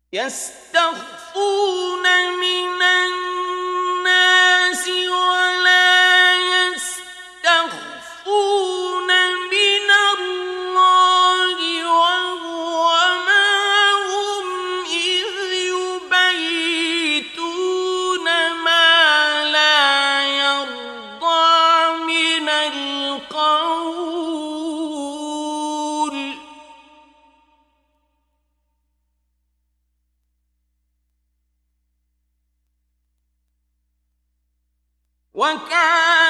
يستخفون من الناس ولا يستخفون من الله وهو معهم إذ يبيتون ما لا يرضى من القول وكان